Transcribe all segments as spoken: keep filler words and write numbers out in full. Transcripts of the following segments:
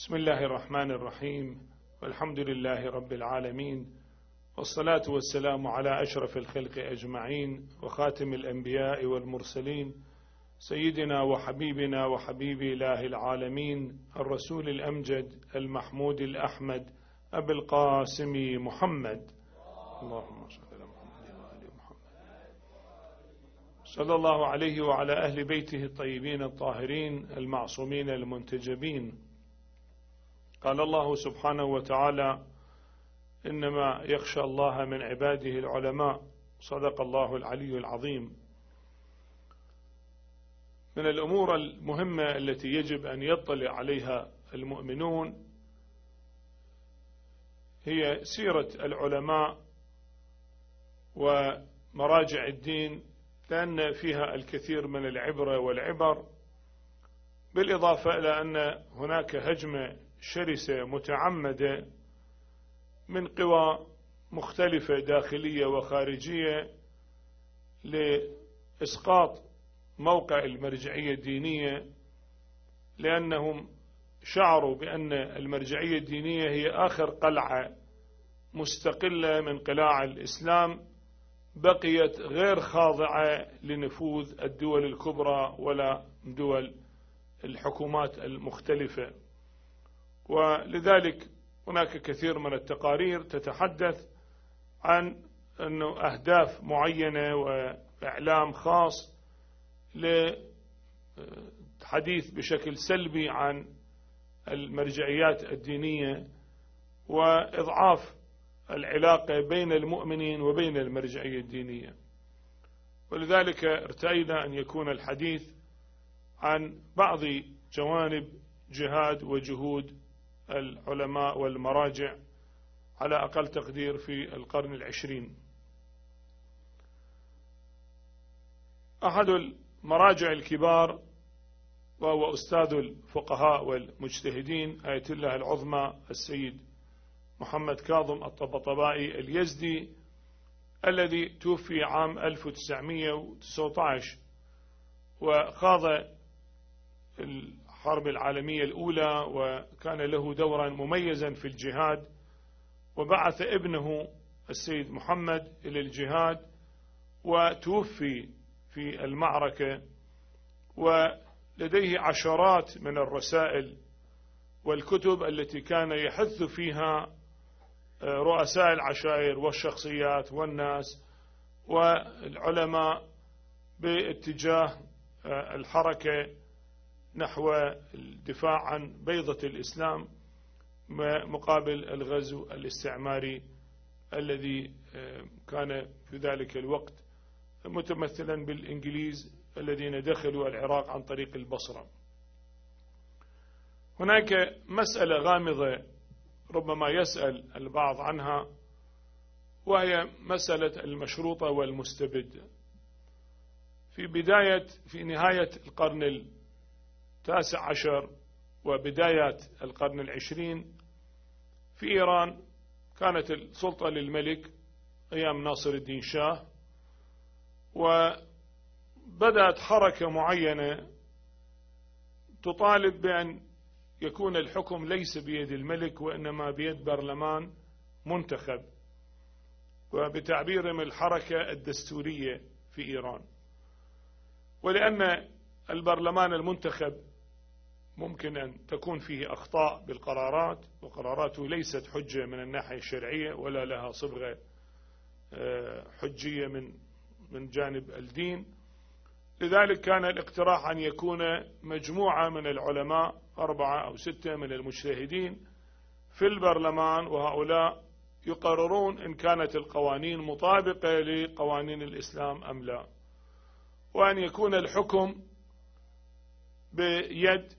بسم الله الرحمن الرحيم، والحمد لله رب العالمين، والصلاة والسلام على أشرف الخلق أجمعين وخاتم الأنبياء والمرسلين، سيدنا وحبيبنا وحبيب إله العالمين الرسول الأمجد المحمود الأحمد أبي القاسم محمد. اللهم صل على محمد وآل محمد. صلى الله عليه وعلى أهل بيته الطيبين الطاهرين المعصومين المنتجبين. قال الله سبحانه وتعالى: إنما يخشى الله من عباده العلماء. صدق الله العلي العظيم. من الأمور المهمة التي يجب أن يطلع عليها المؤمنون هي سيرة العلماء ومراجع الدين، لأن فيها الكثير من العبرة والعبر، بالإضافة إلى أن هناك هجمة شرسة متعمدة من قوى مختلفة داخلية وخارجية لإسقاط موقع المرجعية الدينية، لأنهم شعروا بأن المرجعية الدينية هي آخر قلعة مستقلة من قلاع الإسلام بقيت غير خاضعة لنفوذ الدول الكبرى ولا دول الحكومات المختلفة. ولذلك هناك كثير من التقارير تتحدث عن أنه أهداف معينة وإعلام خاص للحديث بشكل سلبي عن المرجعيات الدينية وإضعاف العلاقة بين المؤمنين وبين المرجعية الدينية. ولذلك ارتأينا أن يكون الحديث عن بعض جوانب جهاد وجهود العلماء والمراجع على أقل تقدير في القرن العشرين. أحد المراجع الكبار وهو أستاذ الفقهاء والمجتهدين آية الله العظمى السيد محمد كاظم الطبطبائي اليزدي، الذي توفي عام ألف وتسعمئة وتسعة عشر وخاض الحرب العالمية الأولى، وكان له دورا مميزا في الجهاد، وبعث ابنه السيد محمد إلى الجهاد وتوفي في المعركة، ولديه عشرات من الرسائل والكتب التي كان يحث فيها رؤساء العشائر والشخصيات والناس والعلماء باتجاه الحركة نحو الدفاع عن بيضة الإسلام مقابل الغزو الاستعماري الذي كان في ذلك الوقت متمثلا بالإنجليز الذين دخلوا العراق عن طريق البصرة. هناك مسألة غامضة ربما يسأل البعض عنها، وهي مسألة المشروطة والمستبد. في بداية في نهاية القرن التاسع عشر وبدايات القرن العشرين في إيران كانت السلطة للملك أيام ناصر الدين شاه، وبدأت حركة معينة تطالب بأن يكون الحكم ليس بيد الملك وإنما بيد برلمان منتخب، وبتعبيرهم الحركة الدستورية في إيران. ولأن البرلمان المنتخب ممكن أن تكون فيه أخطاء بالقرارات، وقراراته ليست حجة من الناحية الشرعية ولا لها صبغة حجية من من جانب الدين، لذلك كان الاقتراح أن يكون مجموعة من العلماء أربعة أو ستة من المجتهدين في البرلمان، وهؤلاء يقررون إن كانت القوانين مطابقة لقوانين الإسلام أم لا، وأن يكون الحكم بيد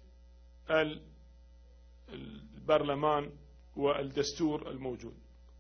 البرلمان والدستور الموجود.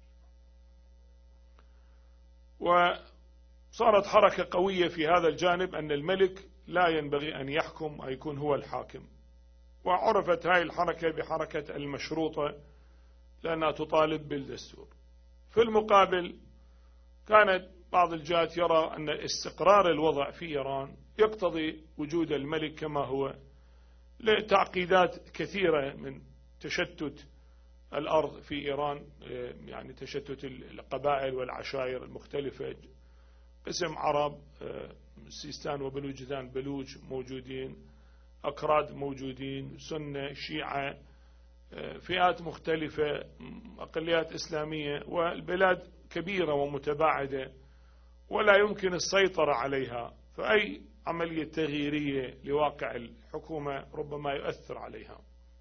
وصارت حركة قوية في هذا الجانب أن الملك لا ينبغي أن يحكم أو يكون هو الحاكم، وعرفت هذه الحركة بحركة المشروطة لأنها تطالب بالدستور. في المقابل كانت بعض الجهات يرى أن استقرار الوضع في إيران يقتضي وجود الملك كما هو، لتعقيدات كثيرة من تشتت الأرض في إيران، يعني تشتت القبائل والعشائر المختلفة، قسم عرب سيستان وبلوجستان بلوج موجودين، أكراد موجودين، سنة، شيعة، فئات مختلفة، أقليات إسلامية، والبلاد كبيرة ومتباعدة ولا يمكن السيطرة عليها، فأي عملية تغييرية لواقع الحكومة ربما يؤثر عليها.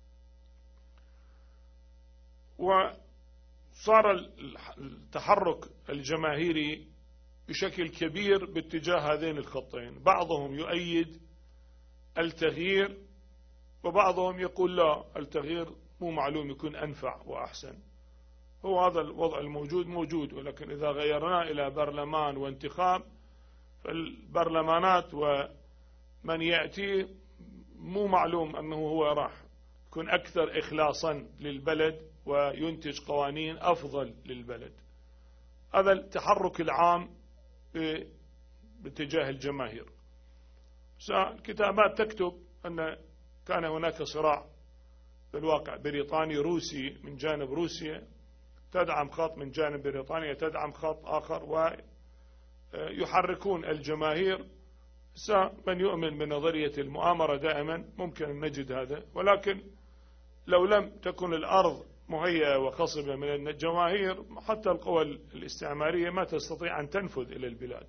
وصار التحرك الجماهيري بشكل كبير باتجاه هذين الخطين، بعضهم يؤيد التغيير وبعضهم يقول لا، التغيير مو معلوم يكون أنفع وأحسن. هو هذا الوضع الموجود موجود، ولكن إذا غيرنا إلى برلمان وانتخاب، فالبرلمانات ومن يأتي مو معلوم أنه هو راح يكون أكثر إخلاصا للبلد وينتج قوانين أفضل للبلد. هذا التحرك العام باتجاه الجماهير. الكتابات تكتب أن كان هناك صراع في الواقع بريطاني روسي من جانب روسيا تدعم خط، من جانب بريطانيا تدعم خط آخر، ويحركون الجماهير. من يؤمن بنظرية المؤامرة دائما ممكن أن نجد هذا، ولكن لو لم تكن الأرض مهيئة وخصبة من الجماهير، حتى القوى الاستعمارية ما تستطيع أن تنفذ إلى البلاد.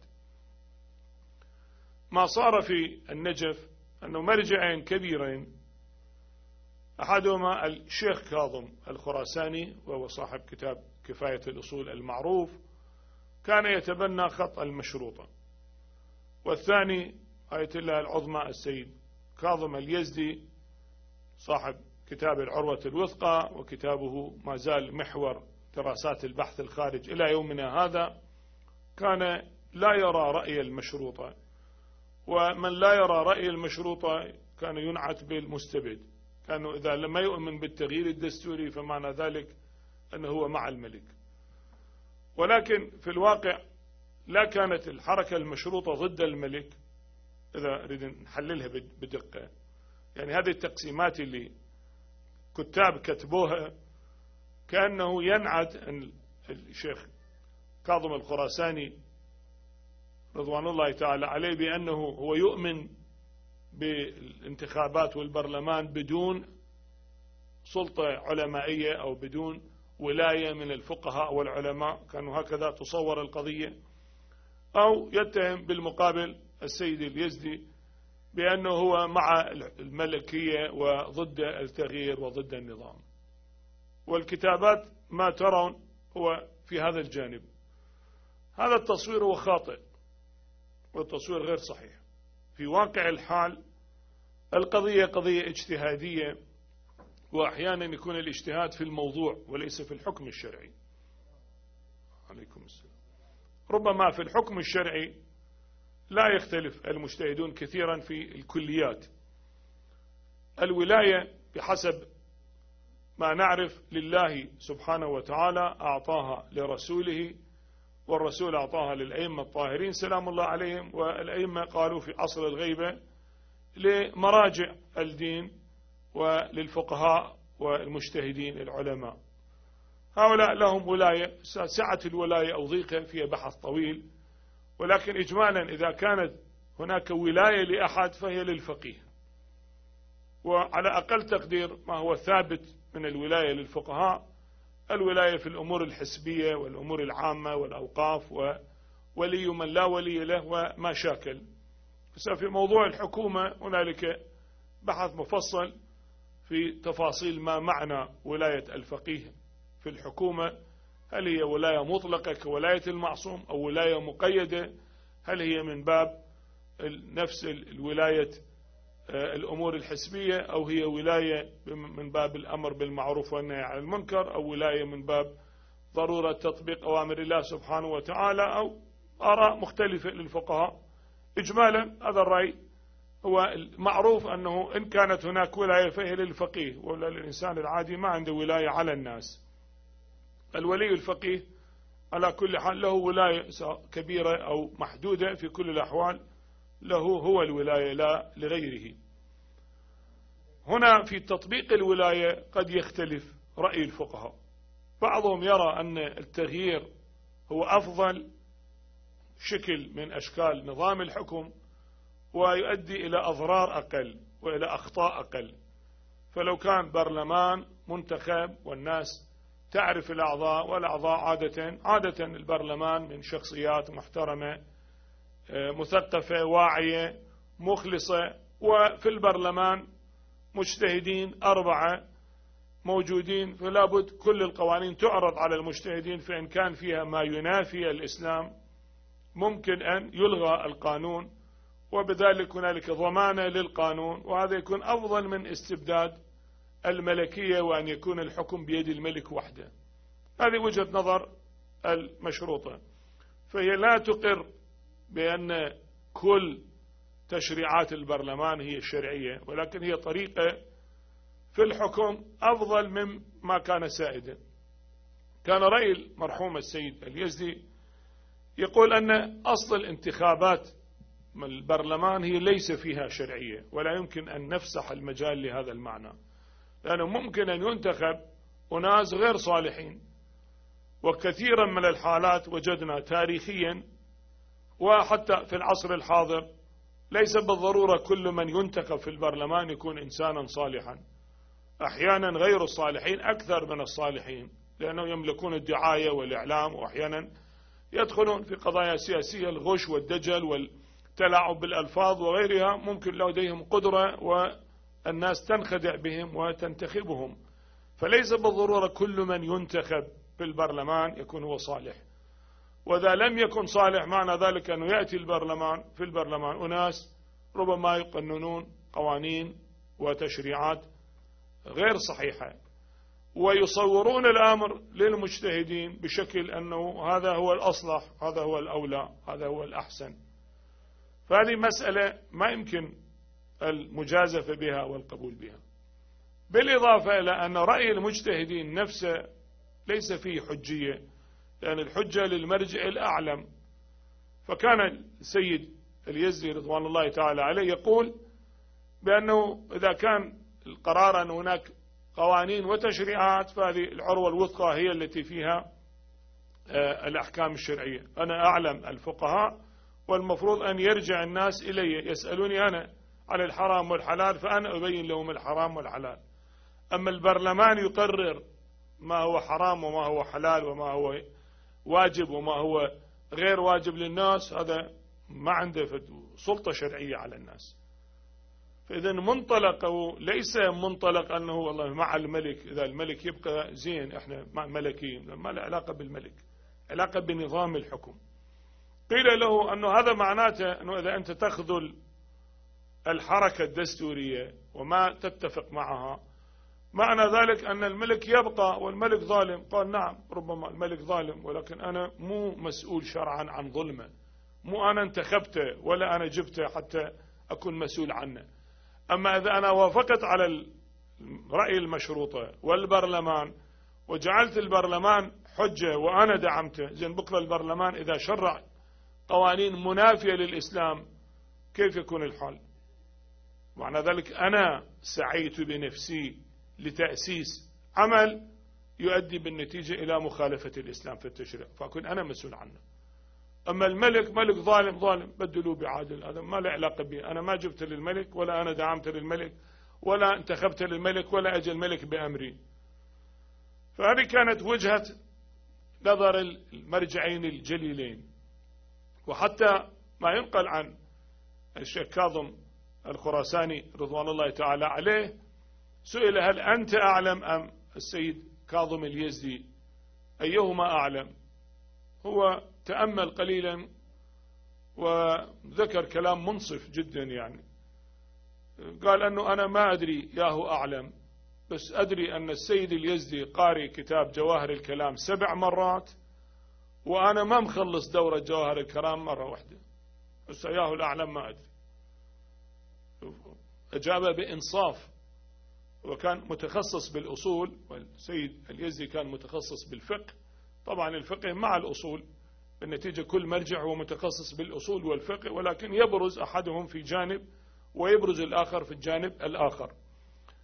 ما صار في النجف أنه مرجعين كبيرين، أحدهما الشيخ كاظم الخراساني وهو صاحب كتاب كفاية الأصول المعروف، كان يتبنى خط المشروطة، والثاني آية الله العظمى السيد كاظم اليزدي صاحب كتاب العروة الوثقى، وكتابه ما زال محور دراسات البحث الخارج إلى يومنا هذا. كان لا يرى رأي المشروطة، ومن لا يرى رأي المشروطة كان ينعت بالمستبد، كانوا إذا لم يؤمن بالتغيير الدستوري فمعنى ذلك أنه هو مع الملك. ولكن في الواقع لا كانت الحركة المشروطة ضد الملك، إذا نريد نحللها بدقة. يعني هذه التقسيمات اللي كتاب كتبوها كأنه ينعت أن الشيخ كاظم الخراساني رضوان الله تعالى عليه بأنه هو يؤمن بالانتخابات والبرلمان بدون سلطة علمائية أو بدون ولاية من الفقهاء والعلماء، كانوا هكذا تصور القضية. أو يتهم بالمقابل السيد اليزدي بأنه هو مع الملكية وضد التغيير وضد النظام. والكتابات ما ترون هو في هذا الجانب. هذا التصوير هو خاطئ والتصوير غير صحيح. في واقع الحال القضية قضية اجتهادية، وأحيانا يكون الاجتهاد في الموضوع وليس في الحكم الشرعي. عليكم السلام. ربما في الحكم الشرعي لا يختلف المجتهدون كثيرا في الكليات. الولاية بحسب ما نعرف لله سبحانه وتعالى أعطاها لرسوله، والرسول أعطاها للأئمة الطاهرين سلام الله عليهم، والأئمة قالوا في عصر الغيبة لمراجع الدين وللفقهاء والمجتهدين العلماء. هؤلاء لهم ولاية، سعة الولاية أو ضيقة فيها بحث طويل، ولكن إجمالا إذا كانت هناك ولاية لأحد فهي للفقيه. وعلى أقل تقدير ما هو ثابت من الولاية للفقهاء الولاية في الأمور الحسبية والأمور العامة والأوقاف وولي من لا ولي له وما شاكل. في موضوع الحكومة هنالك بحث مفصل في تفاصيل ما معنى ولاية الفقيه في الحكومة. هل هي ولاية مطلقة كولاية المعصوم أو ولاية مقيدة؟ هل هي من باب نفس الولاية الأمور الحسبية، أو هي ولاية من باب الأمر بالمعروف والنهي عن المنكر، أو ولاية من باب ضرورة تطبيق أوامر الله سبحانه وتعالى، أو آراء مختلفة للفقهاء. إجمالا هذا الرأي هو المعروف أنه إن كانت هناك ولاية فهي للفقيه، ولا الإنسان العادي ما عنده ولاية على الناس. الولي الفقيه على كل حال له ولاية كبيرة أو محدودة، في كل الأحوال له هو الولاية لا لغيره. هنا في تطبيق الولاية قد يختلف رأي الفقهاء. بعضهم يرى أن التغيير هو أفضل شكل من أشكال نظام الحكم ويؤدي إلى أضرار أقل وإلى أخطاء أقل. فلو كان برلمان منتخب والناس تعرف الأعضاء، والأعضاء عادة عادة البرلمان من شخصيات محترمة مثقفة واعية مخلصة، وفي البرلمان مجتهدين أربعة موجودين، فلا بد كل القوانين تعرض على المجتهدين، فإن كان فيها ما ينافي الإسلام ممكن أن يلغى القانون، وبذلك هنالك ضمانة للقانون، وهذا يكون أفضل من استبداد الملكية وأن يكون الحكم بيد الملك وحده. هذه وجهة نظر المشروطة، فهي لا تقر بأن كل تشريعات البرلمان هي الشرعية، ولكن هي طريقة في الحكم أفضل مما كان سائدا. كان رأي المرحوم السيد اليزدي يقول أن أصل الانتخابات من البرلمان هي ليس فيها شرعية، ولا يمكن أن نفسح المجال لهذا المعنى، لأنه ممكن أن ينتخب أناس غير صالحين، وكثيرا من الحالات وجدنا تاريخيا وحتى في العصر الحاضر ليس بالضرورة كل من ينتخب في البرلمان يكون إنسانا صالحا. أحيانا غير الصالحين أكثر من الصالحين، لأنهم يملكون الدعاية والإعلام، وأحيانا يدخلون في قضايا سياسية، الغش والدجل والتلاعب بالألفاظ وغيرها، ممكن لديهم قدرة والناس تنخدع بهم وتنتخبهم. فليس بالضرورة كل من ينتخب في البرلمان يكون هو صالح، وإذا لم يكن صالح معنى ذلك أنه يأتي البرلمان في البرلمان أناس ربما يقننون قوانين وتشريعات غير صحيحة، ويصورون الأمر للمجتهدين بشكل أنه هذا هو الأصلح، هذا هو الأولى، هذا هو الأحسن. فهذه مسألة ما يمكن المجازفة بها والقبول بها. بالإضافة إلى أن رأي المجتهدين نفسه ليس فيه حجية، لأن الحجة للمرجع الأعلم. فكان السيد اليزدي رضوان الله تعالى عليه يقول بأنه إذا كان القرار أن هناك قوانين وتشريعات فهذه العروة الوثقى هي التي فيها الأحكام الشرعية. أنا أعلم الفقهاء، والمفروض أن يرجع الناس إلي يسألوني أنا عن الحرام والحلال، فأنا أبين لهم الحرام والحلال. أما البرلمان يقرر ما هو حرام وما هو حلال وما هو واجب وما هو غير واجب للناس، هذا ما عنده سلطة شرعية على الناس. فإذا منطلقه ليس منطلق أنه والله مع الملك، إذا الملك يبقى زين إحنا مع ملكيين، ما له علاقة بالملك، علاقة بنظام الحكم. قيل له أنه هذا معناته أنه إذا أنت تخذل الحركة الدستورية وما تتفق معها معنى ذلك أن الملك يبقى والملك ظالم. قال نعم ربما الملك ظالم، ولكن أنا مو مسؤول شرعا عن ظلمه، مو أنا انتخبته ولا أنا جبته حتى أكون مسؤول عنه. أما إذا أنا وافقت على رأي المشروطة والبرلمان وجعلت البرلمان حجة وأنا دعمته، زين بكرة البرلمان إذا شرع قوانين منافية للإسلام كيف يكون الحال؟ معنى ذلك أنا سعيت بنفسي لتأسيس عمل يؤدي بالنتيجة إلى مخالفة الإسلام في التشريع، فأكون أنا مسؤول عنه. أما الملك ملك ظالم ظالم بدلوه بعادل، هذا ما له علاقة بي، أنا ما جبت للملك ولا أنا دعمت للملك ولا انتخبت للملك ولا أجى الملك بأمري. فهذه كانت وجهة نظر المرجعين الجليلين. وحتى ما ينقل عن الشيخ كاظم الخراساني رضوان الله تعالى عليه سئل هل أنت أعلم أم السيد كاظم اليزدي، أيهما أعلم؟ هو تأمل قليلا وذكر كلام منصف جدا، يعني قال أنه أنا ما أدري ياهو أعلم، بس أدري أن السيد اليزدي قاري كتاب جواهر الكلام سبع مرات وأنا ما مخلص دورة جواهر الكلام مرة واحدة، بس ياهو الأعلم ما أدري. أجاب بإنصاف، وكان متخصص بالأصول، والسيد اليزدي كان متخصص بالفقه. طبعا الفقه مع الأصول، بالنتيجة كل مرجع هو متخصص بالأصول والفقه، ولكن يبرز أحدهم في جانب ويبرز الآخر في الجانب الآخر.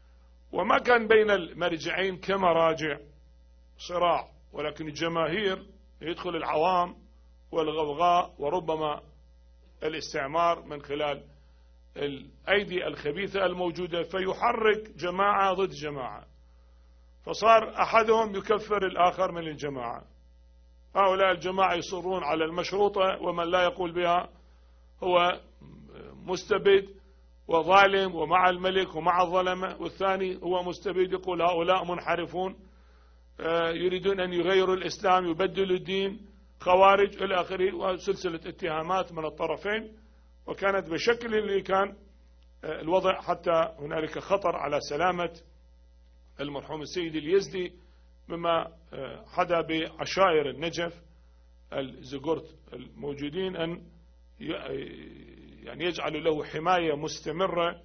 وما كان بين المرجعين كمراجع صراع، ولكن الجماهير يدخل العوام والغوغاء وربما الاستعمار من خلال الأيدي الخبيثة الموجودة، فيحرك جماعة ضد جماعة، فصار أحدهم يكفر الآخر من الجماعة. هؤلاء الجماعة يصرون على المشروطة، ومن لا يقول بها هو مستبد وظالم ومع الملك ومع الظلمة، والثاني هو مستبد يقول هؤلاء منحرفون يريدون أن يغيروا الإسلام، يبدلوا الدين، خوارج إلى آخره، وسلسلة اتهامات من الطرفين. وكانت بشكل اللي كان الوضع حتى هنالك خطر على سلامة المرحوم السيد اليزدي، مما حدا بعشائر النجف الزغورت الموجودين أن يعني يجعل له حماية مستمرة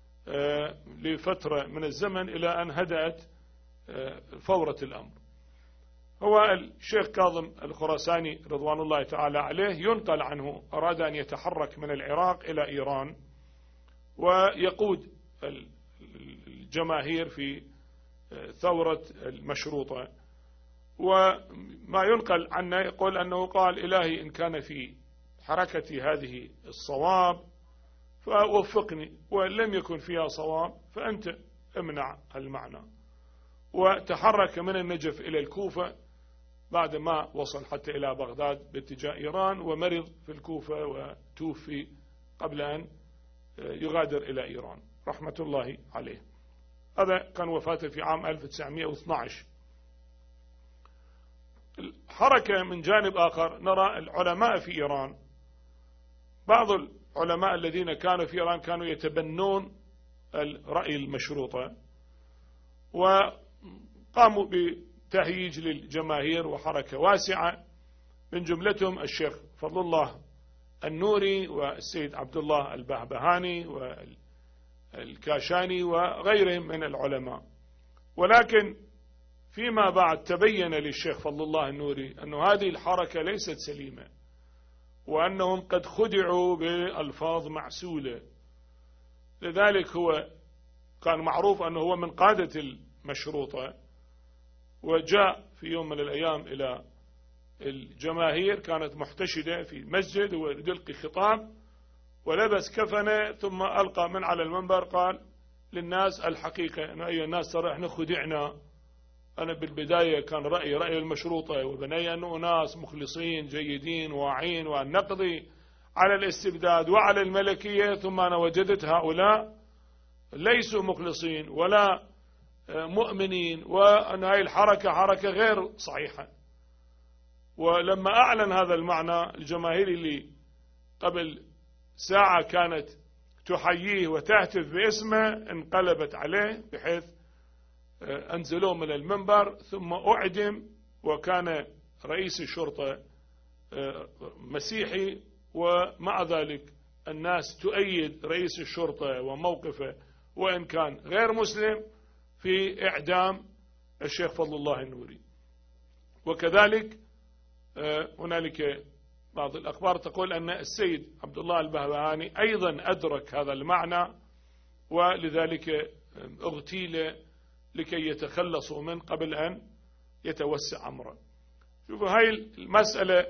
لفترة من الزمن إلى أن هدأت فورة الأمر. هو الشيخ كاظم الخراساني رضوان الله تعالى عليه ينقل عنه أراد أن يتحرك من العراق إلى إيران ويقود الجماهير في ثورة المشروطة، وما ينقل عنه يقول أنه قال إلهي إن كان في حركتي هذه الصواب فوفقني، وإن لم يكن فيها صواب فأنت امنع المعنى. وتحرك من النجف إلى الكوفة بعد ما وصل حتى إلى بغداد باتجاه إيران، ومرض في الكوفة وتوفي قبل أن يغادر إلى إيران رحمة الله عليه. هذا كان وفاته في عام ألف وتسعمئة واثني عشر. الحركة من جانب آخر نرى العلماء في إيران، بعض العلماء الذين كانوا في إيران كانوا يتبنون الرأي المشروطة، وقاموا بتهييج للجماهير وحركة واسعة، من جملتهم الشيخ فضل الله النوري والسيد عبد الله البهبهاني والكاشاني وغيرهم من العلماء. ولكن فيما بعد تبين للشيخ فضل الله النوري أن هذه الحركة ليست سليمة، وأنهم قد خدعوا بألفاظ معسولة. لذلك هو كان معروف أنه هو من قادة المشروطة، وجاء في يوم من الأيام إلى الجماهير كانت محتشدة في مسجد ويلقي خطاب، ولبس كفنه ثم ألقى من على المنبر قال للناس الحقيقة أن أي الناس ترى احنا خدعنا. أنا بالبداية كان رأيي رأي المشروطة، وبني أنه ناس مخلصين جيدين واعين وأن نقضي على الاستبداد وعلى الملكية، ثم أنا وجدت هؤلاء ليسوا مخلصين ولا مؤمنين، وأن هذه الحركة حركة غير صحيحة. ولما أعلن هذا المعنى الجماهير اللي قبل ساعة كانت تحييه وتهتف باسمه انقلبت عليه، بحيث أنزلوه من المنبر ثم أعدم، وكان رئيس الشرطة مسيحي، ومع ذلك الناس تؤيد رئيس الشرطة وموقفه وإن كان غير مسلم في إعدام الشيخ فضل الله النوري. وكذلك هنالك بعض الأخبار تقول أن السيد عبد الله البهبهاني أيضا أدرك هذا المعنى، ولذلك اغتيل لكي يتخلصوا من قبل أن يتوسع أمره. شوفوا هاي المسألة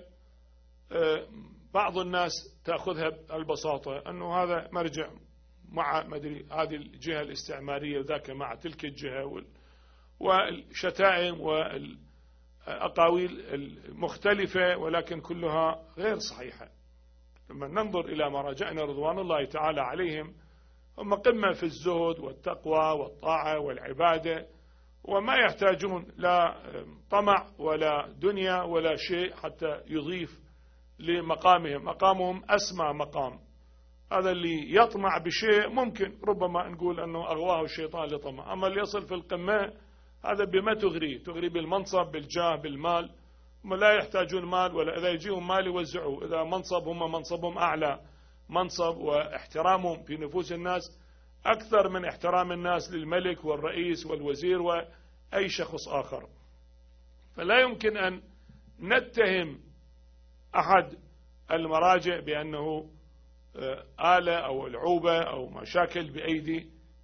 بعض الناس تأخذها ببساطة أنه هذا مرجع مع مدري هذه الجهة الاستعمارية وذاك مع تلك الجهة، والشتائم والأقاويل المختلفة، ولكن كلها غير صحيحة. لما ننظر إلى مراجعنا رضوان الله تعالى عليهم، هم قمة في الزهد والتقوى والطاعة والعبادة، وما يحتاجون لا طمع ولا دنيا ولا شيء حتى يضيف لمقامهم. مقامهم أسمى مقام. هذا اللي يطمع بشيء ممكن ربما نقول أنه أغواه الشيطان لطمع، أما اللي يصل في القمة هذا بما تغري تغري بالمنصب بالجاه بالمال. هم لا يحتاجون مال، ولا إذا يجيهم مال يوزعوا، إذا منصب هم منصبهم أعلى منصب، واحترامهم في نفوس الناس أكثر من احترام الناس للملك والرئيس والوزير وأي شخص آخر. فلا يمكن أن نتهم أحد المراجع بأنه آلة أو العوبة أو مشاكل بأيدي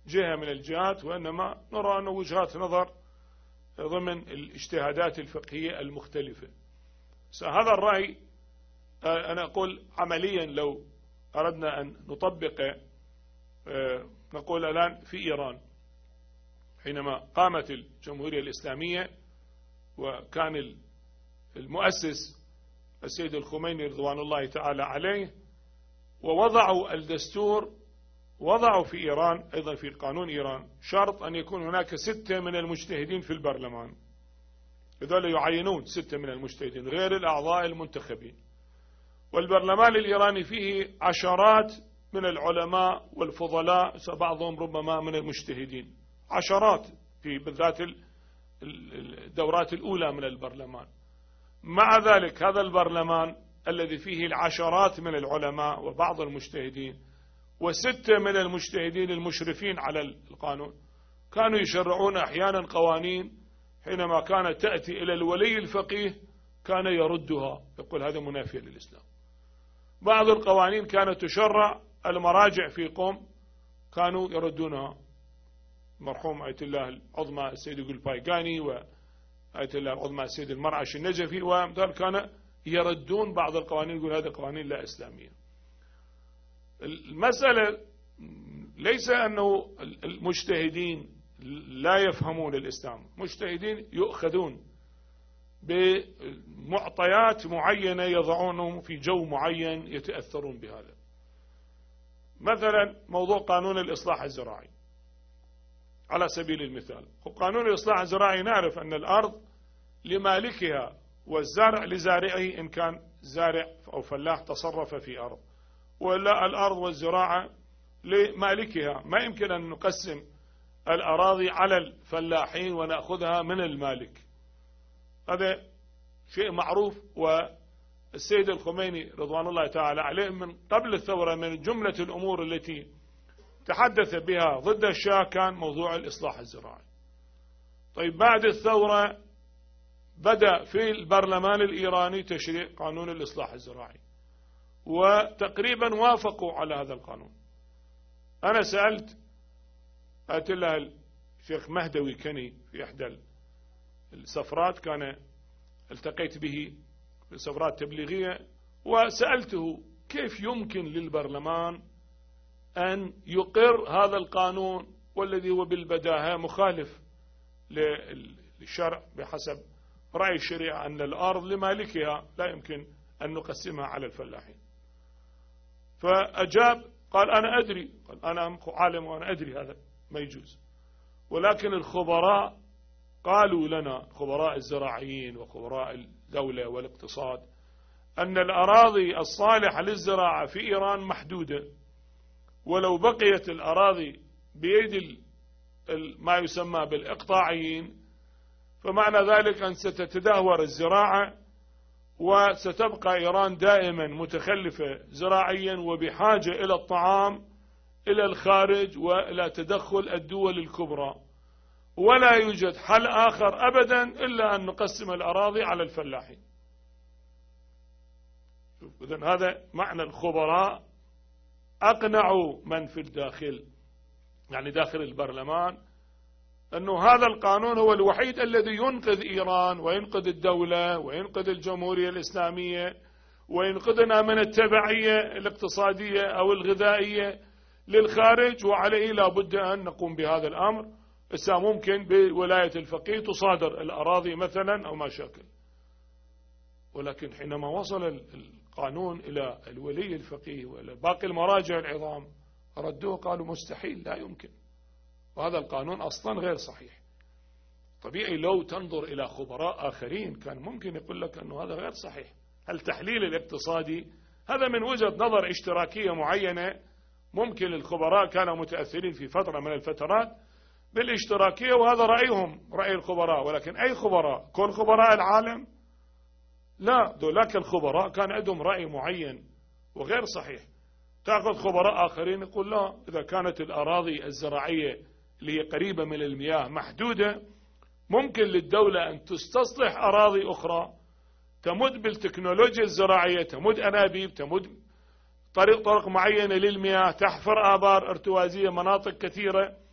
جهة من الجهات، وإنما نرى أن وجهات نظر ضمن الاجتهادات الفقهية المختلفة. هذا الرأي أنا أقول عمليا لو أردنا أن نطبق، نقول الآن في إيران حينما قامت الجمهورية الإسلامية وكان المؤسس السيد الخميني رضوان الله تعالى عليه ووضعوا الدستور، وضعوا في إيران أيضا في قانون إيران شرط أن يكون هناك ستة من المجتهدين في البرلمان، هذول يعينون ستة من المجتهدين غير الأعضاء المنتخبين. والبرلمان الإيراني فيه عشرات من العلماء والفضلاء، بعضهم ربما من المجتهدين، عشرات في بالذات الدورات الأولى من البرلمان. مع ذلك هذا البرلمان الذي فيه العشرات من العلماء وبعض المجتهدين وستة من المجتهدين المشرفين على القانون كانوا يشرعون أحيانا قوانين حينما كانت تأتي إلى الولي الفقيه كان يردها، يقول هذا منافي للإسلام. بعض القوانين كانت تشرع المراجع في قوم كانوا يردونها، مرحوم آية الله العظمى السيد القلبايقاني وآية الله العظمى السيد المرعش النجفي وأمثال كان يردون بعض القوانين، يقول هذه قوانين لا إسلامية. المسألة ليس أنه المجتهدين لا يفهمون الإسلام، مجتهدين يؤخذون بمعطيات معينة يضعونهم في جو معين يتأثرون بهذا. مثلا موضوع قانون الإصلاح الزراعي على سبيل المثال، وقانون الإصلاح الزراعي نعرف أن الأرض لمالكها والزرع لزارعه إن كان زارع أو فلاح تصرف في أرض، ولا الأرض والزراعة لمالكها، ما يمكن أن نقسم الأراضي على الفلاحين ونأخذها من المالك، هذا شيء معروف. والسيد الخميني رضوان الله تعالى عليه من قبل الثورة من جملة الأمور التي تحدث بها ضد الشاه كان موضوع الإصلاح الزراعي. طيب بعد الثورة بدأ في البرلمان الإيراني تشريع قانون الإصلاح الزراعي، وتقريبا وافقوا على هذا القانون. أنا سألت آية الله الشيخ مهدوي كني في إحدى السفرات، كان التقيت به في سفرات تبليغية، وسألته كيف يمكن للبرلمان أن يقر هذا القانون والذي هو بالبداهة مخالف للشرع بحسب رأي الشريعة أن الأرض لمالكها لا يمكن أن نقسمها على الفلاحين. فأجاب قال أنا أدري، قال أنا عالم وأنا أدري هذا ما يجوز، ولكن الخبراء قالوا لنا، خبراء الزراعيين وخبراء الدولة والاقتصاد، أن الأراضي الصالحة للزراعة في إيران محدودة، ولو بقيت الأراضي بيد ما يسمى بالإقطاعيين فمعنى ذلك أن ستتدهور الزراعة وستبقى إيران دائما متخلفة زراعيا وبحاجة إلى الطعام إلى الخارج وإلى تدخل الدول الكبرى، ولا يوجد حل آخر أبدا إلا أن نقسم الأراضي على الفلاحين. إذن هذا معنى الخبراء أقنعوا من في الداخل، يعني داخل البرلمان، أنه هذا القانون هو الوحيد الذي ينقذ إيران وينقذ الدولة وينقذ الجمهورية الإسلامية وينقذنا من التبعية الاقتصادية أو الغذائية للخارج، وعليه لا بد أن نقوم بهذا الأمر. إسا ممكن بولاية الفقيه تصادر الأراضي مثلا أو ما شاكل، ولكن حينما وصل القانون إلى الولي الفقيه وإلى باقي المراجع العظام ردوه، قالوا مستحيل لا يمكن، وهذا القانون أصلا غير صحيح. طبيعي لو تنظر إلى خبراء آخرين كان ممكن يقول لك أنه هذا غير صحيح. التحليل الاقتصادي هذا من وجهة نظر اشتراكية معينة، ممكن الخبراء كانوا متأثرين في فترة من الفترات بالاشتراكية وهذا رأيهم رأي الخبراء، ولكن أي خبراء؟ كل خبراء العالم؟ لا، ذولاك الخبراء كان عندهم رأي معين وغير صحيح. تأخذ خبراء آخرين يقول لا، إذا كانت الأراضي الزراعية اللي هي قريبة من المياه محدودة ممكن للدولة أن تستصلح أراضي أخرى تمد بالتكنولوجيا الزراعية، تمد أنابيب، تمد طريق طرق معينة للمياه، تحفر آبار ارتوازية مناطق كثيرة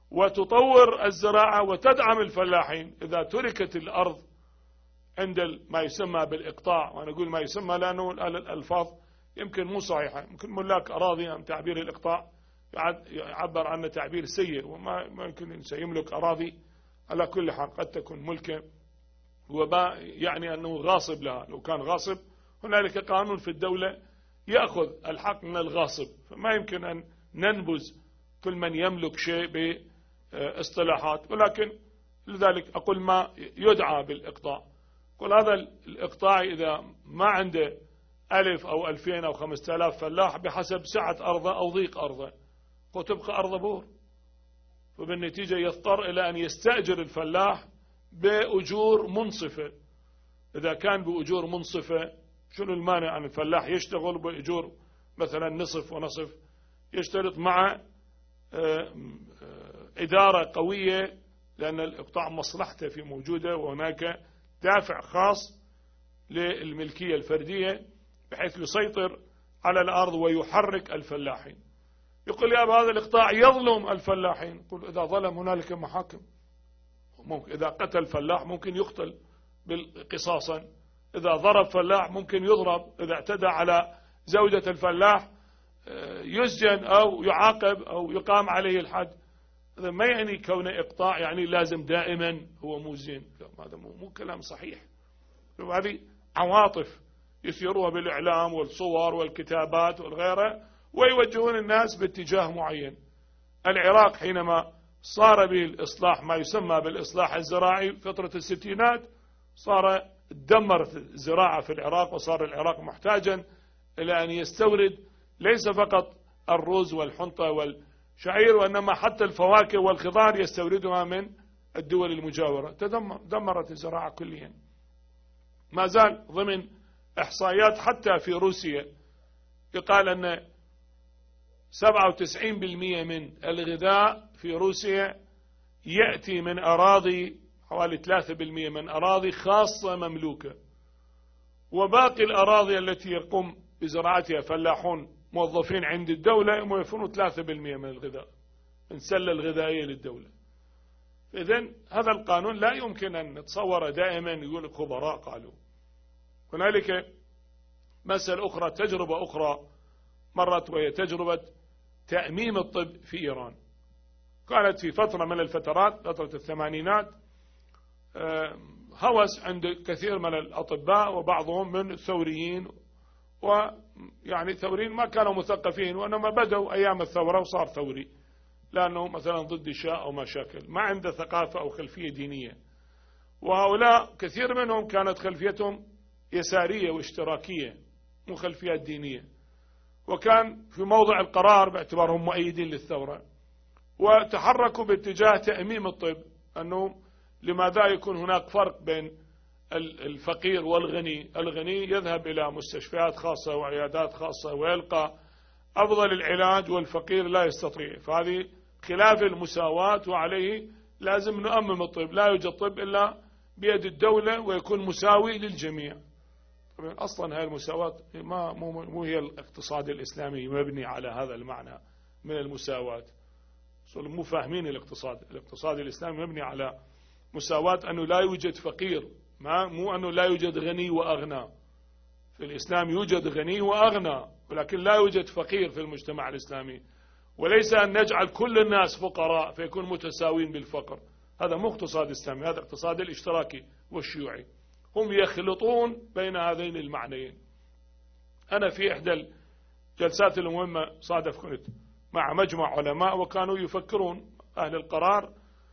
وتطور الزراعة وتدعم الفلاحين. إذا تركت الأرض عند ما يسمى بالإقطاع، وأنا أقول ما يسمى لأنه الألفاظ يمكن مو صحيحة، يمكن ملاك أراضي عن تعبير الإقطاع يعبر عنه تعبير سيء، وما ما يمكن إنسان يملك أراضي على كل حال، قد تكون ملكا وما يعني أنه غاصب لها. لو كان غاصب هنالك قانون في الدولة يأخذ الحق من الغاصب، فما يمكن أن ننبذ كل من يملك شيء باصطلاحات، ولكن لذلك أقول ما يدعى بالإقطاع. قل هذا الإقطاع إذا ما عنده ألف أو ألفين أو خمسة آلاف فلاح بحسب سعة أرضه أو ضيق أرضه، وتبقى أرض بور، فبالنتيجة يضطر إلى أن يستأجر الفلاح بأجور منصفة. إذا كان بأجور منصفة شنو المانع أن الفلاح يشتغل بأجور مثلا نصف ونصف، يشترط مع إدارة قوية، لأن الإقطاع مصلحته في موجودة، وهناك دافع خاص للملكية الفردية بحيث يسيطر على الأرض ويحرك الفلاحين. يقول يا أبا هذا الإقطاع يظلم الفلاحين. يقول إذا ظلم هنالك محاكم، ممكن إذا قتل فلاح ممكن يقتل بالقصاصا، إذا ضرب فلاح ممكن يضرب، إذا اعتدى على زوجة الفلاح يسجن أو يعاقب أو يقام عليه الحد. هذا ما يعني كونه إقطاع يعني لازم دائما هو مو زين، هذا مو, مو كلام صحيح. هذه عواطف يثيروها بالإعلام والصور والكتابات والغيره، ويوجهون الناس باتجاه معين. العراق حينما صار به الإصلاح ما يسمى بالإصلاح الزراعي فترة الستينات، صار دمرت الزراعة في العراق، وصار العراق محتاجا إلى أن يستورد ليس فقط الرز والحنطة والشعير، وإنما حتى الفواكه والخضار يستوردها من الدول المجاورة. تدمر دمرت الزراعة كليا. ما زال ضمن إحصائيات حتى في روسيا يقال أن سبعة وتسعين بالمئة من الغذاء في روسيا يأتي من أراضي، حوالي ثلاثة بالمئة من أراضي خاصة مملوكة، وباقي الأراضي التي يقوم بزراعتها فلاحون موظفين عند الدولة يوفرون ثلاثة بالمئة من الغذاء، من سلة الغذائية للدولة. إذن هذا القانون لا يمكن أن نتصوره دائما يقول خبراء قالوا. هنالك مسألة أخرى، تجربة أخرى مرت، وهي تجربة تأميم الطب في إيران. كانت في فترة من الفترات، فترة الثمانينات، هوس عند كثير من الأطباء وبعضهم من الثوريين، ويعني ثوريين ما كانوا مثقفين، وإنما بدأوا أيام الثورة وصار ثوري لأنه مثلا ضد الشاء أو مشاكل، ما عنده ثقافة أو خلفية دينية. وهؤلاء كثير منهم كانت خلفيتهم يسارية واشتراكية، مو خلفيات دينية، وكان في موضع القرار باعتبارهم مؤيدين للثورة، وتحركوا باتجاه تأميم الطب، أنه لماذا يكون هناك فرق بين الفقير والغني. الغني يذهب إلى مستشفيات خاصة وعيادات خاصة ويلقى أفضل العلاج، والفقير لا يستطيع، فهذه خلاف المساواة، وعليه لازم نؤمم الطب. لا يوجد طب إلا بيد الدولة ويكون مساوي للجميع. أصلا هاي المساواة ما مو هي الاقتصاد الإسلامي مبني على هذا المعنى من المساواة. مو فاهمين الاقتصاد. الاقتصاد الإسلامي مبني على مساواة، أنه لا يوجد فقير، ما مو أنه لا يوجد غني وأغنى. في الإسلام يوجد غني وأغنى، ولكن لا يوجد فقير في المجتمع الإسلامي. وليس أن نجعل كل الناس فقراء فيكون متساوين بالفقر، هذا مو اقتصاد إسلامي، هذا اقتصاد الاشتراكي والشيوعي. هم يخلطون بين هذين المعنيين. أنا في إحدى الجلسات المهمة صادف كنت مع مجمع علماء، وكانوا يفكرون أهل القرار،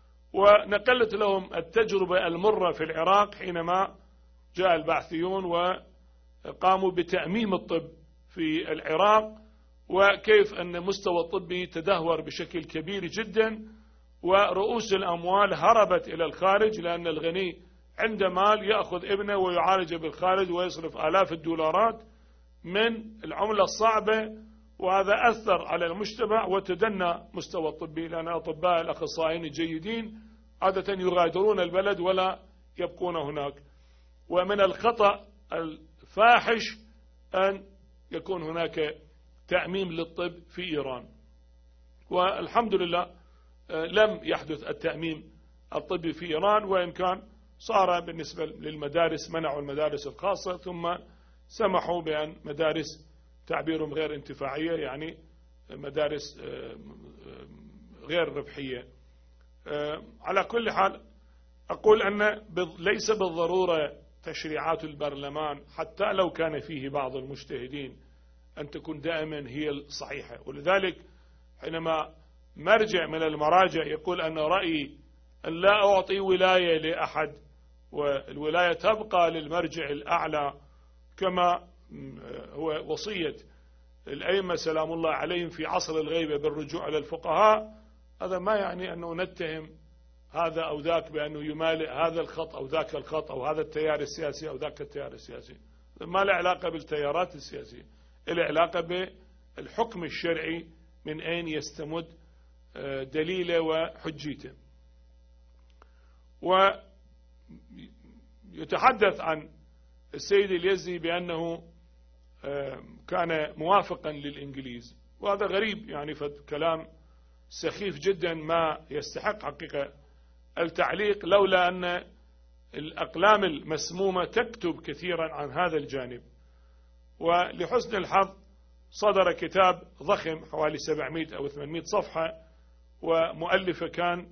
ونقلت لهم التجربة المرة في العراق حينما جاء البعثيون وقاموا بتأميم الطب في العراق، وكيف أن مستوى الطبي تدهور بشكل كبير جدا، ورؤوس الأموال هربت إلى الخارج، لأن الغني عنده مال يأخذ ابنه ويعالجه بالخارج ويصرف آلاف الدولارات من العملة الصعبة، وهذا أثر على المجتمع وتدنى مستوى الطبي، لأن الأطباء الأخصائيين الجيدين عادة يغادرون البلد ولا يبقون هناك. ومن الخطأ الفاحش أن يكون هناك تأميم للطب في إيران. والحمد لله لم يحدث التأميم الطبي في إيران، وإن كان صار بالنسبة للمدارس منعوا المدارس الخاصة، ثم سمحوا بأن مدارس تعبيرهم غير انتفاعية، يعني مدارس غير ربحية. على كل حال أقول أن ليس بالضرورة تشريعات البرلمان حتى لو كان فيه بعض المجتهدين أن تكون دائما هي الصحيحة. ولذلك حينما مرجع من المراجع يقول أن رأيي أن لا أعطي ولاية لأحد، والولاية تبقى للمرجع الأعلى كما هو وصية الأئمة سلام الله عليهم في عصر الغيبة بالرجوع إلى الفقهاء، هذا ما يعني أنه نتهم هذا أو ذاك بأنه يمالئ هذا الخط أو ذاك الخط أو هذا التيار السياسي أو ذاك التيار السياسي. ما له علاقة بالتيارات السياسية، له علاقة بالحكم الشرعي من أين يستمد دليله وحجيته. ويتحدث عن السيد اليزدي بأنه كان موافقا للإنجليز، وهذا غريب، يعني كلام سخيف جدا ما يستحق حقيقة التعليق، لولا أن الأقلام المسمومة تكتب كثيرا عن هذا الجانب. ولحسن الحظ صدر كتاب ضخم حوالي سبعمائة أو ثمانمائة صفحة، ومؤلفه كان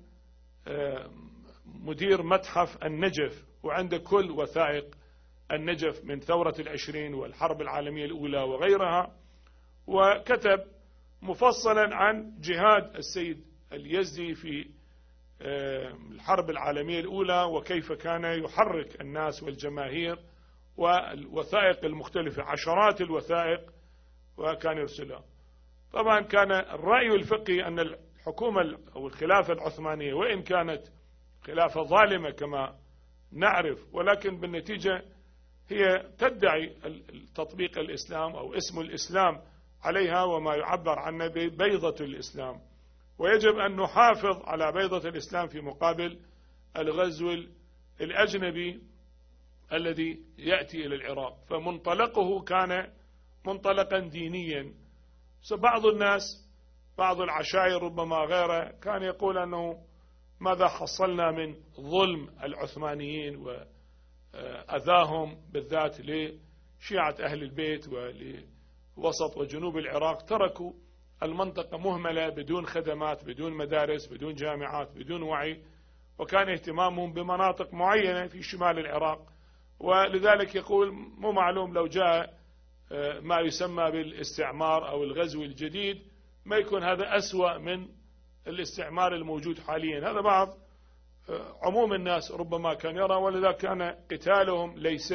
مدير متحف النجف، وعنده كل وثائق النجف من ثورة العشرين والحرب العالمية الأولى وغيرها، وكتب مفصلا عن جهاد السيد اليزدي في الحرب العالمية الأولى، وكيف كان يحرك الناس والجماهير، والوثائق المختلفة عشرات الوثائق وكان يرسلها. طبعا كان الرأي الفقهي أن الحكومة أو الخلافة العثمانية وإن كانت خلافة ظالمة كما نعرف، ولكن بالنتيجة هي تدعي تطبيق الإسلام أو اسم الإسلام عليها وما يعبر عنه ببيضة الإسلام، ويجب أن نحافظ على بيضة الإسلام في مقابل الغزو الأجنبي الذي يأتي إلى العراق. فمنطلقه كان منطلقا دينيا. بعض الناس بعض العشائر ربما غيره كان يقول أنه ماذا حصلنا من ظلم العثمانيين وأذاهم بالذات لشيعة أهل البيت ولوسط وجنوب العراق، تركوا المنطقة مهملة بدون خدمات بدون مدارس بدون جامعات بدون وعي، وكان اهتمامهم بمناطق معينة في شمال العراق. ولذلك يقول مو معلوم لو جاء ما يسمى بالاستعمار أو الغزو الجديد ما يكون هذا أسوأ من الاستعمار الموجود حاليا. هذا بعض عموم الناس ربما كان يرى، ولذا كان قتالهم ليس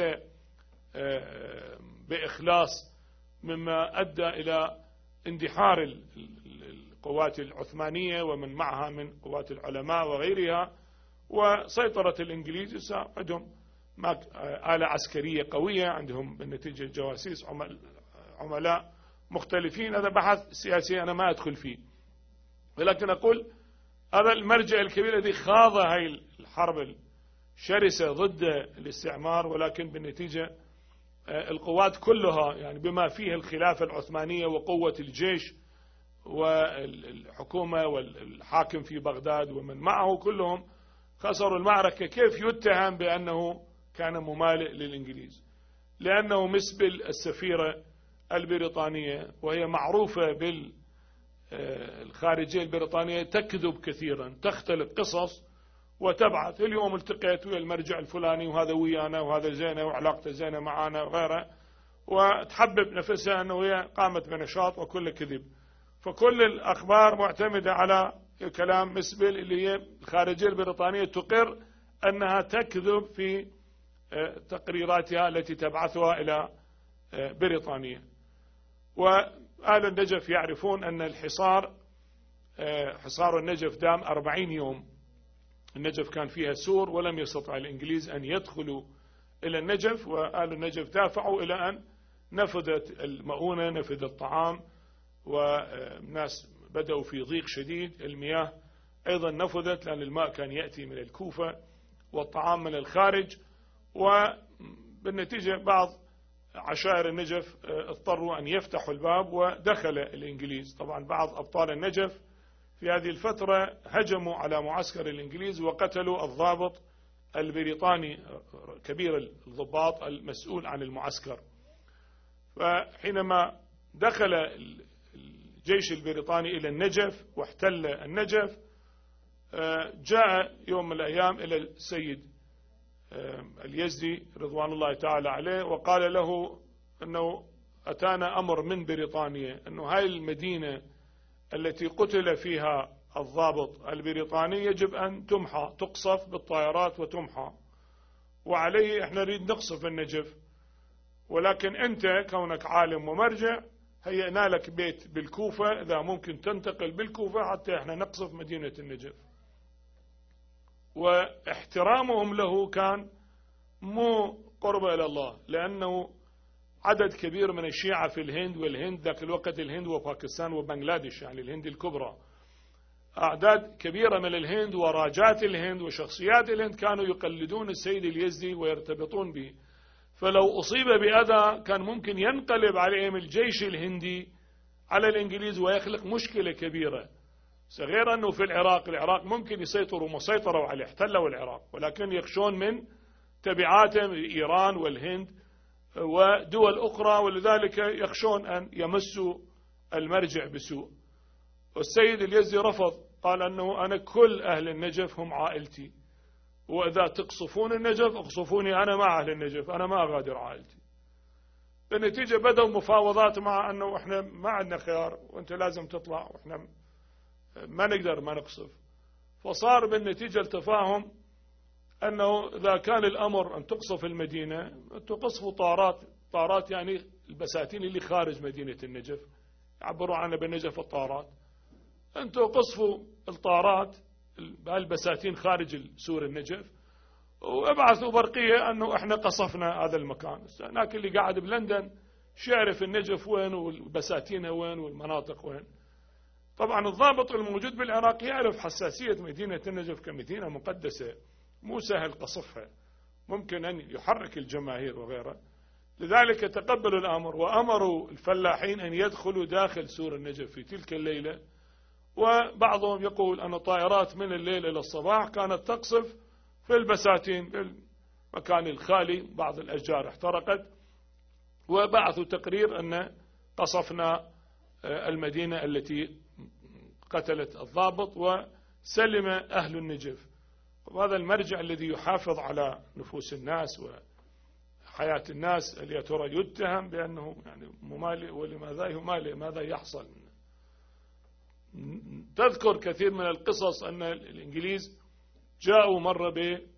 بإخلاص، مما أدى إلى اندحار القوات العثمانية ومن معها من قوات العلماء وغيرها، وسيطرة الإنجليز. عندهم آلة عسكرية قوية، عندهم بالنتيجة جواسيس عملاء مختلفين. هذا بحث سياسي أنا ما أدخل فيه، ولكن أقول هذا المرجع الكبير الذي خاض هاي الحرب الشرسة ضد الاستعمار، ولكن بالنتيجة القوات كلها يعني بما فيها الخلافة العثمانية وقوة الجيش والحكومة والحاكم في بغداد ومن معه كلهم خسروا المعركة. كيف يتهم بأنه كان ممالئ للإنجليز؟ لأنه مسبل السفيرة البريطانية، وهي معروفة بالخارجية البريطانية تكذب كثيرا، تختلق قصص وتبعث اليوم التقيت ويا المرجع الفلاني وهذا ويانا وهذا زينة وعلاقته زينة معانا وغيره، وتحبب نفسها أنه هي قامت بنشاط وكل كذب. فكل الأخبار معتمدة على كلام مسبل اللي هي الخارجية البريطانية تقر أنها تكذب في تقريراتها التي تبعثها إلى بريطانيا. وأهل النجف يعرفون أن الحصار حصار النجف دام أربعين يوم. النجف كان فيها سور ولم يستطع الإنجليز أن يدخلوا إلى النجف، وأهل النجف دافعوا إلى أن نفذت المؤونة نفذ الطعام، والناس بدأوا في ضيق شديد. المياه أيضا نفذت لأن الماء كان يأتي من الكوفة والطعام من الخارج، وبالنتيجة بعض عشائر النجف اضطروا أن يفتحوا الباب ودخل الإنجليز. طبعا بعض أبطال النجف في هذه الفترة هجموا على معسكر الإنجليز وقتلوا الضابط البريطاني كبير الضباط المسؤول عن المعسكر. فحينما دخل الجيش البريطاني إلى النجف واحتل النجف، جاء يوم من الأيام إلى السيد اليزدي رضوان الله تعالى عليه وقال له أنه أتانا أمر من بريطانيا أنه هاي المدينة التي قتل فيها الضابط البريطاني يجب أن تمحى، تقصف بالطائرات وتمحى، وعليه احنا نريد نقصف النجف، ولكن أنت كونك عالم ومرجع هيئنا لك بيت بالكوفة إذا ممكن تنتقل بالكوفة حتى احنا نقصف مدينة النجف. واحترامهم له كان مو قربة إلى الله، لأنه عدد كبير من الشيعة في الهند، والهند ذاك الوقت الهند وباكستان وبنغلاديش يعني الهند الكبرى، أعداد كبيرة من الهند وراجات الهند وشخصيات الهند كانوا يقلدون السيد اليزدي ويرتبطون به، فلو أصيب بأذى كان ممكن ينقلب عليهم الجيش الهندي على الإنجليز ويخلق مشكلة كبيرة. غير أنه في العراق العراق ممكن يسيطروا مسيطروا عليه، احتلوا العراق، ولكن يخشون من تبعاتهم إيران والهند ودول أخرى، ولذلك يخشون أن يمسوا المرجع بسوء. والسيد اليزدي رفض، قال أنه أنا كل أهل النجف هم عائلتي، وإذا تقصفون النجف اقصفوني أنا مع أهل النجف، أنا ما أغادر عائلتي. بالنتيجة بدأوا مفاوضات مع أنه إحنا ما عندنا خيار وأنت لازم تطلع وإحنا ما نقدر ما نقصف. فصار بالنتيجة التفاهم أنه إذا كان الأمر أن تقصف المدينة تقصفوا طارات، طارات يعني البساتين اللي خارج مدينة النجف، يعبروا عنها بالنجف الطارات، أنتوا قصفوا الطارات البساتين خارج سور النجف وابعثوا برقية أنه إحنا قصفنا هذا المكان. هناك اللي قاعد بلندن شو يعرف النجف وين والبساتين وين والمناطق وين. طبعا الضابط الموجود بالعراق يعرف حساسية مدينة النجف كمدينة مقدسة، مو سهل قصفها، ممكن أن يحرك الجماهير وغيره. لذلك تقبلوا الأمر وأمروا الفلاحين أن يدخلوا داخل سور النجف في تلك الليلة. وبعضهم يقول أن طائرات من الليل إلى الصباح كانت تقصف في البساتين في المكان الخالي، بعض الأشجار احترقت، وبعثوا تقرير أن قصفنا المدينة التي قتلت الضابط وسلم أهل النجف. وهذا المرجع الذي يحافظ على نفوس الناس وحياة الناس اللي ترى يتهم بأنه يعني ممالئ، ولماذا يمالئ؟ ماذا يحصل؟ تذكر كثير من القصص أن الإنجليز جاءوا مرة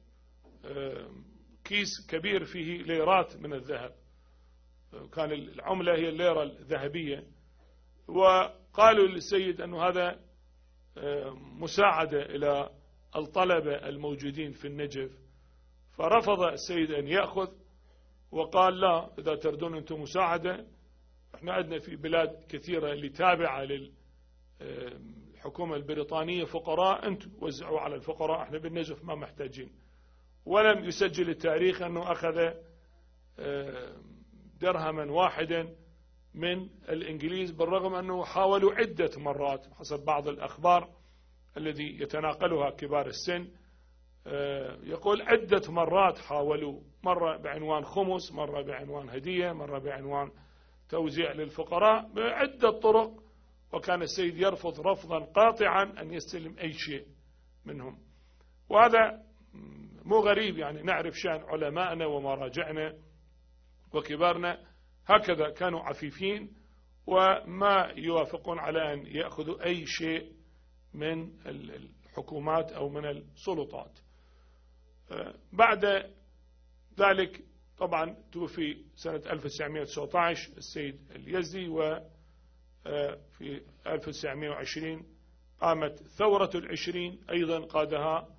بكيس كبير فيه ليرات من الذهب، كان العملة هي الليرة الذهبية، وقالوا للسيد أنه هذا مساعدة إلى الطلبة الموجودين في النجف، فرفض السيد أن يأخذ وقال لا، إذا تردون أنتم مساعدة احنا عندنا في بلاد كثيرة اللي تابعة للحكومة البريطانية فقراء، أنتم وزعوا على الفقراء، احنا بالنجف ما محتاجين. ولم يسجل التاريخ أنه أخذ درهما واحدا من الإنجليز، بالرغم أنه حاولوا عدة مرات حسب بعض الأخبار الذي يتناقلها كبار السن، يقول عدة مرات حاولوا، مرة بعنوان خمس، مرة بعنوان هدية، مرة بعنوان توزيع للفقراء، بعدة طرق، وكان السيد يرفض رفضا قاطعا أن يستلم أي شيء منهم. وهذا مو غريب، يعني نعرف شأن علماءنا ومراجعنا وكبارنا هكذا كانوا عفيفين وما يوافقون على أن يأخذوا أي شيء من الحكومات أو من السلطات. بعد ذلك طبعا توفي سنة ألف وتسعمائة وتسعة عشر السيد اليزدي، وفي ألف وتسعمائة وعشرين قامت ثورة العشرين أيضا قادها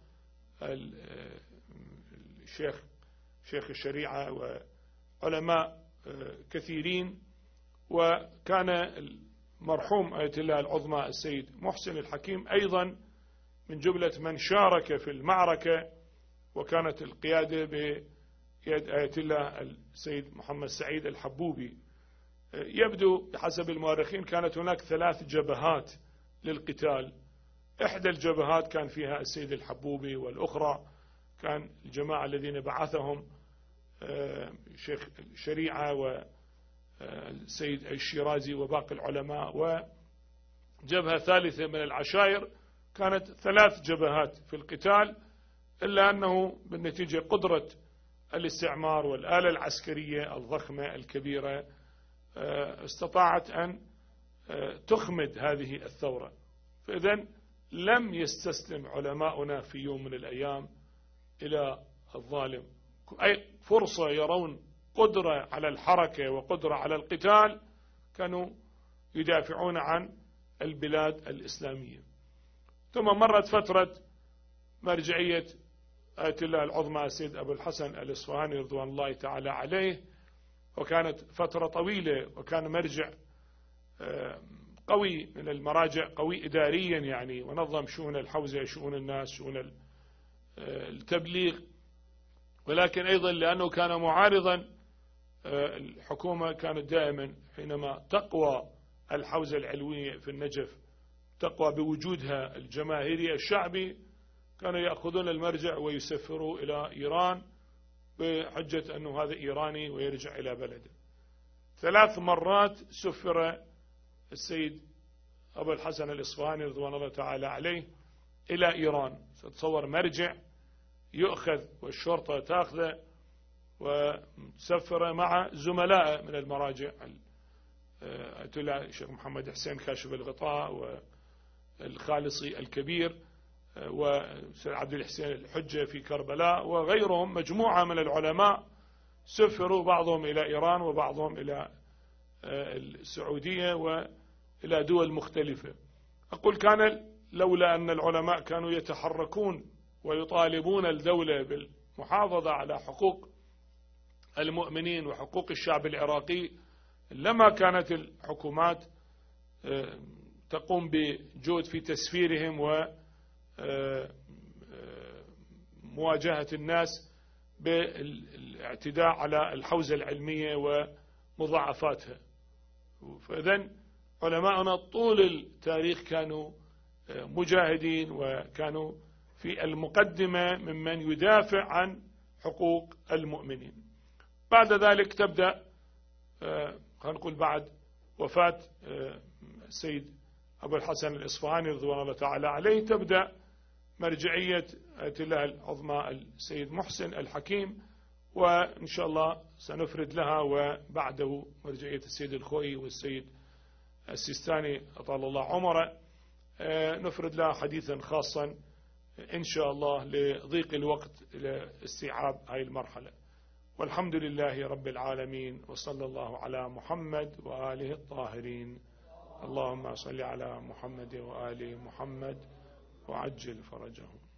الشيخ شيخ الشريعة وعلماء كثيرين، وكان المرحوم آية الله العظمى السيد محسن الحكيم أيضا من جملة من شارك في المعركة، وكانت القيادة بيد آية الله السيد محمد سعيد الحبوبي. يبدو بحسب المؤرخين كانت هناك ثلاث جبهات للقتال، إحدى الجبهات كان فيها السيد الحبوبي، والأخرى كان الجماعة الذين بعثهم شيخ شريعة والسيد الشيرازي وباقي العلماء. وجبهة ثالثة من العشائر. كانت ثلاث جبهات في القتال، إلا أنه بالنتيجة قدرة الاستعمار والآلة العسكرية الضخمة الكبيرة استطاعت أن تخمد هذه الثورة. فإذن لم يستسلم علماؤنا في يوم من الأيام إلى الظالم. أي فرصة يرون قدرة على الحركة وقدرة على القتال كانوا يدافعون عن البلاد الإسلامية. ثم مرت فترة مرجعية آية الله العظمى السيد أبو الحسن الإصفهاني رضوان الله تعالى عليه، وكانت فترة طويلة، وكان مرجع قوي من المراجع، قوي إداريا يعني، ونظم شؤون الحوزة، شؤون الناس، شؤون التبليغ. ولكن أيضا لأنه كان معارضا، الحكومة كانت دائما حينما تقوى الحوزة العلوية في النجف، تقوى بوجودها الجماهيري الشعبي، كانوا يأخذون المرجع ويسفروا إلى إيران بحجة أنه هذا إيراني ويرجع إلى بلده. ثلاث مرات سفر السيد أبو الحسن الإصفهاني رضوان الله تعالى عليه إلى إيران. تتصور مرجع يؤخذ والشرطة تأخذه وتسفره مع زملاء من المراجع، الشيخ محمد حسين كاشف الغطاء والخالصي الكبير وسيد عبد الحسين الحجة في كربلاء وغيرهم، مجموعة من العلماء سفروا بعضهم إلى إيران وبعضهم إلى السعودية وإلى دول مختلفة. أقول كان لولا أن العلماء كانوا يتحركون ويطالبون الدولة بالمحافظة على حقوق المؤمنين وحقوق الشعب العراقي، لما كانت الحكومات تقوم بجهد في تسفيرهم ومواجهة الناس بالاعتداء على الحوزة العلمية ومضاعفاتها. فإذن علماءنا طول التاريخ كانوا مجاهدين، وكانوا في المقدمة ممن يدافع عن حقوق المؤمنين. بعد ذلك تبدأ، خلينا نقول بعد وفاة السيد أبو الحسن الإصفهاني رضوان الله تعالى عليه، تبدأ مرجعية آية الله العظمى السيد محسن الحكيم، وإن شاء الله سنفرد لها، وبعده مرجعية السيد الخوئي والسيد السيستاني أطال الله عمره، نفرد لها حديثا خاصا إن شاء الله لضيق الوقت لاستيعاب هذه المرحلة. والحمد لله رب العالمين، وصلى الله على محمد وآله الطاهرين. اللهم صل على محمد وآل محمد وعجل فرجهم.